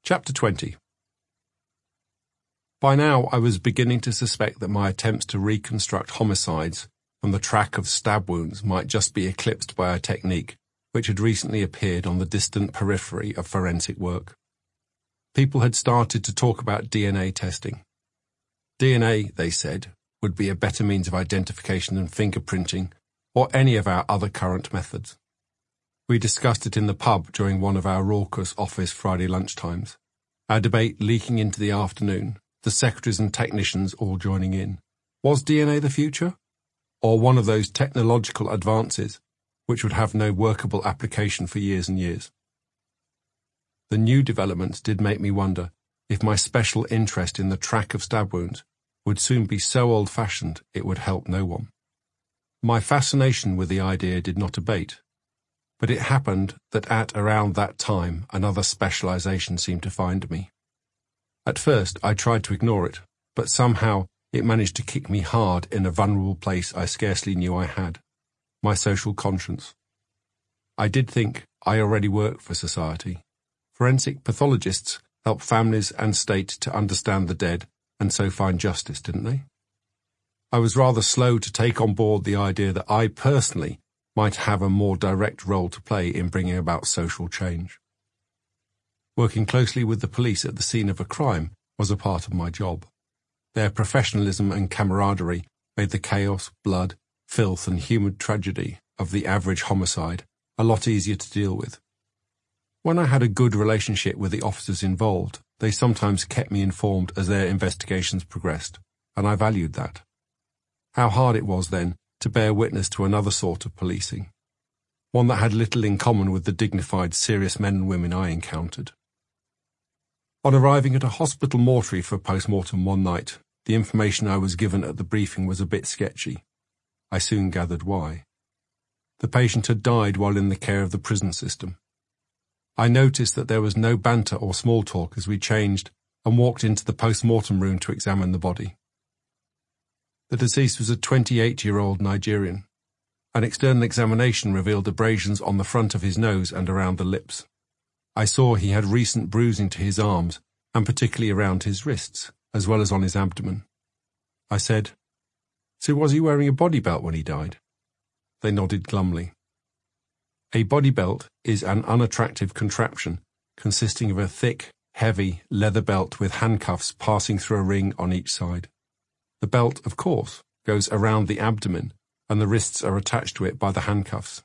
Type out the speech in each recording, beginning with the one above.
Chapter 20. By now I was beginning to suspect that my attempts to reconstruct homicides from the track of stab wounds might just be eclipsed by a technique which had recently appeared on the distant periphery of forensic work. People had started to talk about DNA testing. DNA, they said, would be a better means of identification than fingerprinting or any of our other current methods. We discussed it in the pub during one of our raucous office Friday lunchtimes, our debate leaking into the afternoon, the secretaries and technicians all joining in. Was DNA the future? Or one of those technological advances which would have no workable application for years and years? The new developments did make me wonder if my special interest in the track of stab wounds would soon be so old-fashioned it would help no one. My fascination with the idea did not abate, but it happened that at around that time another specialization seemed to find me. At first I tried to ignore it, but somehow it managed to kick me hard in a vulnerable place I scarcely knew I had, my social conscience. I did think I already worked for society. Forensic pathologists help families and state to understand the dead and so find justice, didn't they? I was rather slow to take on board the idea that I personally might have a more direct role to play in bringing about social change. Working closely with the police at the scene of a crime was a part of my job. Their professionalism and camaraderie made the chaos, blood, filth and human tragedy of the average homicide a lot easier to deal with. When I had a good relationship with the officers involved, they sometimes kept me informed as their investigations progressed, and I valued that. How hard it was then to bear witness to another sort of policing, one that had little in common with the dignified, serious men and women I encountered. On arriving at a hospital mortuary for post-mortem one night, the information I was given at the briefing was a bit sketchy. I soon gathered why. The patient had died while in the care of the prison system. I noticed that there was no banter or small talk as we changed and walked into the post-mortem room to examine the body. The deceased was a 28-year-old Nigerian. An external examination revealed abrasions on the front of his nose and around the lips. I saw he had recent bruising to his arms, and particularly around his wrists, as well as on his abdomen. I said, "So was he wearing a body belt when he died?" They nodded glumly. A body belt is an unattractive contraption consisting of a thick, heavy leather belt with handcuffs passing through a ring on each side. The belt, of course, goes around the abdomen, and the wrists are attached to it by the handcuffs.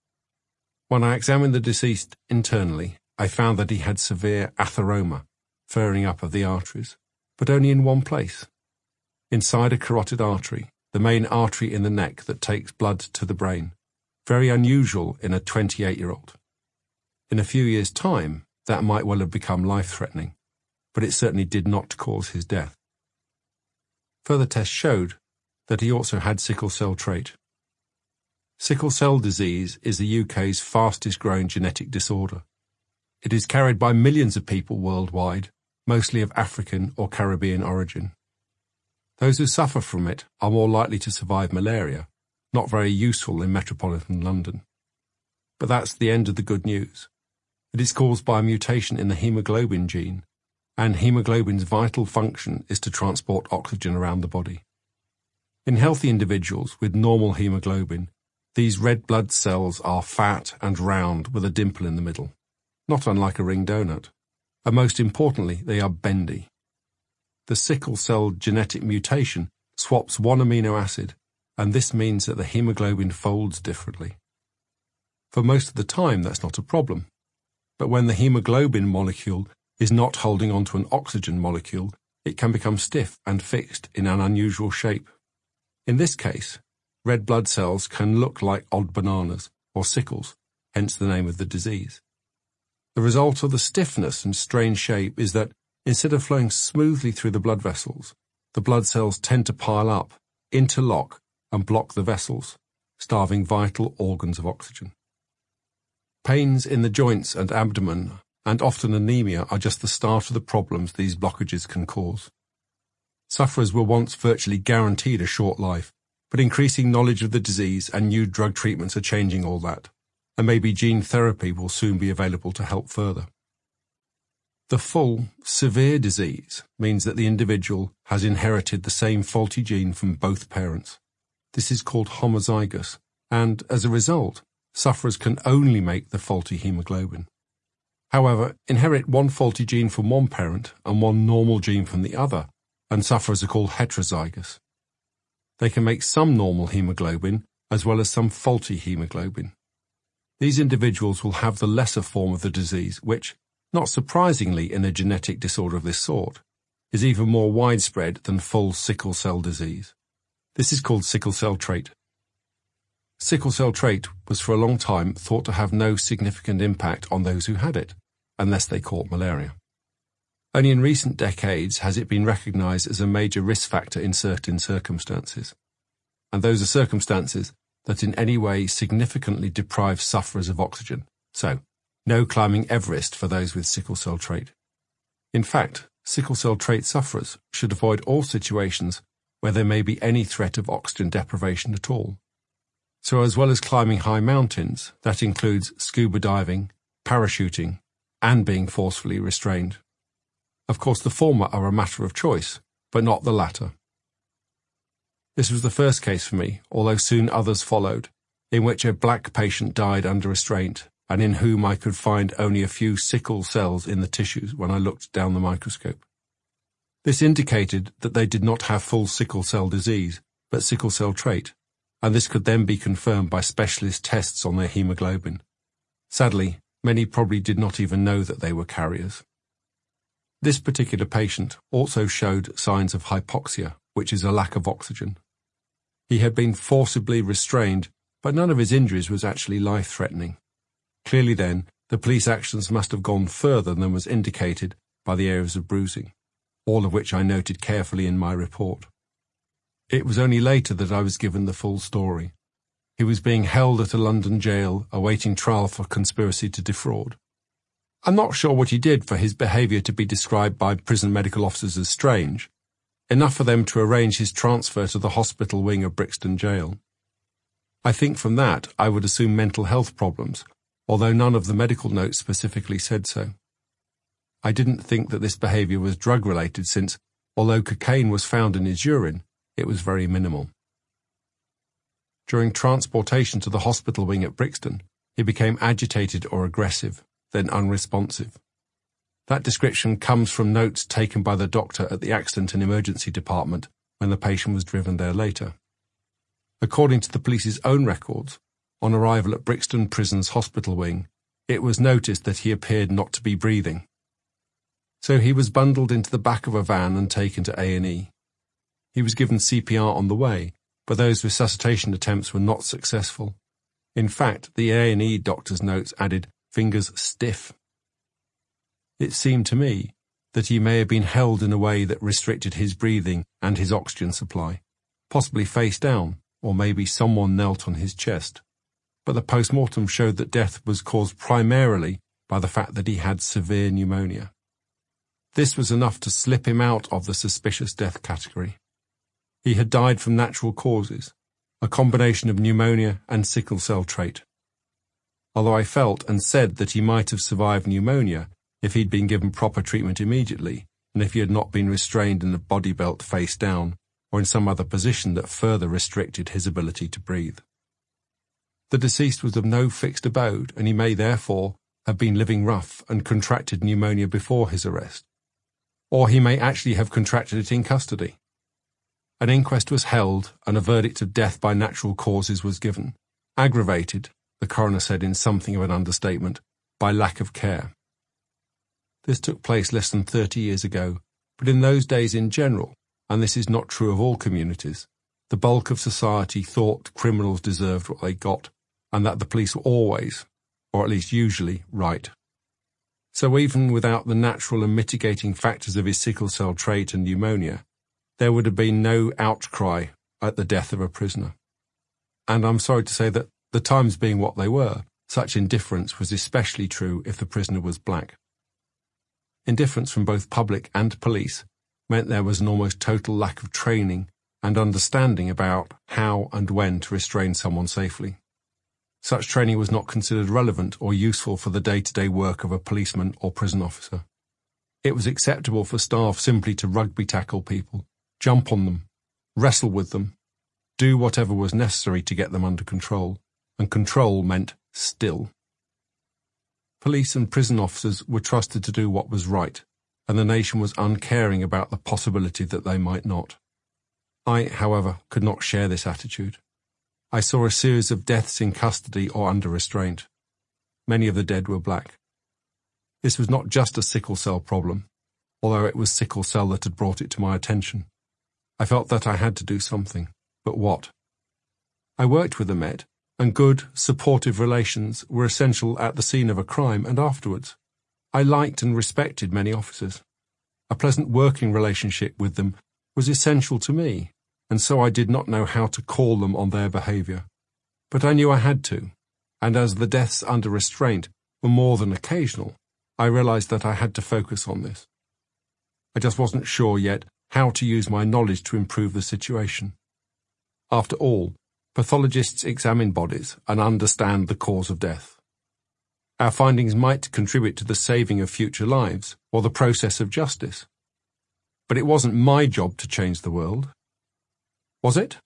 When I examined the deceased internally, I found that he had severe atheroma, furring up of the arteries, but only in one place. Inside a carotid artery, the main artery in the neck that takes blood to the brain. Very unusual in a 28-year-old. In a few years' time, that might well have become life-threatening, but it certainly did not cause his death. Further tests showed that he also had sickle cell trait. Sickle cell disease is the UK's fastest-growing genetic disorder. It is carried by millions of people worldwide, mostly of African or Caribbean origin. Those who suffer from it are more likely to survive malaria, not very useful in metropolitan London. But that's the end of the good news. It is caused by a mutation in the hemoglobin gene, and hemoglobin's vital function is to transport oxygen around the body. In healthy individuals with normal hemoglobin, these red blood cells are fat and round with a dimple in the middle, not unlike a ring donut. And most importantly, they are bendy. The sickle cell genetic mutation swaps one amino acid, and this means that the hemoglobin folds differently. For most of the time, that's not a problem. But when the hemoglobin molecule is not holding onto an oxygen molecule, it can become stiff and fixed in an unusual shape. In this case, red blood cells can look like odd bananas or sickles, hence the name of the disease. The result of the stiffness and strange shape is that instead of flowing smoothly through the blood vessels, the blood cells tend to pile up, interlock, and block the vessels, starving vital organs of oxygen. Pains in the joints and abdomen, and often anemia, are just the start of the problems these blockages can cause. Sufferers were once virtually guaranteed a short life, but increasing knowledge of the disease and new drug treatments are changing all that, and maybe gene therapy will soon be available to help further. The full, severe disease means that the individual has inherited the same faulty gene from both parents. This is called homozygous, and as a result, sufferers can only make the faulty hemoglobin. However, inherit one faulty gene from one parent and one normal gene from the other, and sufferers are called heterozygous. They can make some normal hemoglobin as well as some faulty hemoglobin. These individuals will have the lesser form of the disease, which, not surprisingly in a genetic disorder of this sort, is even more widespread than full sickle cell disease. This is called sickle cell trait. Sickle cell trait was for a long time thought to have no significant impact on those who had it, unless they caught malaria. Only in recent decades has it been recognized as a major risk factor in certain circumstances. And those are circumstances that in any way significantly deprive sufferers of oxygen. So, no climbing Everest for those with sickle cell trait. In fact, sickle cell trait sufferers should avoid all situations where there may be any threat of oxygen deprivation at all. So as well as climbing high mountains, that includes scuba diving, parachuting, and being forcefully restrained. Of course, the former are a matter of choice, but not the latter. This was the first case for me, although soon others followed, in which a black patient died under restraint, and in whom I could find only a few sickle cells in the tissues when I looked down the microscope. This indicated that they did not have full sickle cell disease, but sickle cell trait, and this could then be confirmed by specialist tests on their hemoglobin. Sadly, many probably did not even know that they were carriers. This particular patient also showed signs of hypoxia, which is a lack of oxygen. He had been forcibly restrained, but none of his injuries was actually life-threatening. Clearly then, the police actions must have gone further than was indicated by the areas of bruising, all of which I noted carefully in my report. It was only later that I was given the full story. He was being held at a London jail, awaiting trial for conspiracy to defraud. I'm not sure what he did for his behaviour to be described by prison medical officers as strange, enough for them to arrange his transfer to the hospital wing of Brixton Jail. I think from that I would assume mental health problems, although none of the medical notes specifically said so. I didn't think that this behaviour was drug-related since, although cocaine was found in his urine, it was very minimal. During transportation to the hospital wing at Brixton, he became agitated or aggressive, then unresponsive. That description comes from notes taken by the doctor at the accident and emergency department when the patient was driven there later. According to the police's own records, on arrival at Brixton Prison's hospital wing, it was noticed that he appeared not to be breathing. So he was bundled into the back of a van and taken to A&E. He was given CPR on the way, but those resuscitation attempts were not successful. In fact, the A&E doctor's notes added, "fingers stiff." It seemed to me that he may have been held in a way that restricted his breathing and his oxygen supply, possibly face down, or maybe someone knelt on his chest. But the post-mortem showed that death was caused primarily by the fact that he had severe pneumonia. This was enough to slip him out of the suspicious death category. He had died from natural causes, a combination of pneumonia and sickle cell trait. Although I felt and said that he might have survived pneumonia if he'd been given proper treatment immediately, and if he had not been restrained in a body belt face down, or in some other position that further restricted his ability to breathe. The deceased was of no fixed abode, and he may therefore have been living rough and contracted pneumonia before his arrest. Or he may actually have contracted it in custody. An inquest was held, and a verdict of death by natural causes was given, aggravated, the coroner said in something of an understatement, by lack of care. This took place less than 30 years ago, but in those days in general, and this is not true of all communities, the bulk of society thought criminals deserved what they got, and that the police were always, or at least usually, right. So even without the natural and mitigating factors of his sickle cell trait and pneumonia, there would have been no outcry at the death of a prisoner. And I'm sorry to say that, the times being what they were, such indifference was especially true if the prisoner was black. Indifference from both public and police meant there was an almost total lack of training and understanding about how and when to restrain someone safely. Such training was not considered relevant or useful for the day-to-day work of a policeman or prison officer. It was acceptable for staff simply to rugby tackle people, jump on them, wrestle with them, do whatever was necessary to get them under control, and control meant still. Police and prison officers were trusted to do what was right, and the nation was uncaring about the possibility that they might not. I, however, could not share this attitude. I saw a series of deaths in custody or under restraint. Many of the dead were black. This was not just a sickle cell problem, although it was sickle cell that had brought it to my attention. I felt that I had to do something, but what? I worked with the Met, and good, supportive relations were essential at the scene of a crime and afterwards. I liked and respected many officers. A pleasant working relationship with them was essential to me, and so I did not know how to call them on their behaviour. But I knew I had to, and as the deaths under restraint were more than occasional, I realised that I had to focus on this. I just wasn't sure yet how to use my knowledge to improve the situation. After all, pathologists examine bodies and understand the cause of death. Our findings might contribute to the saving of future lives or the process of justice. But it wasn't my job to change the world. Was it?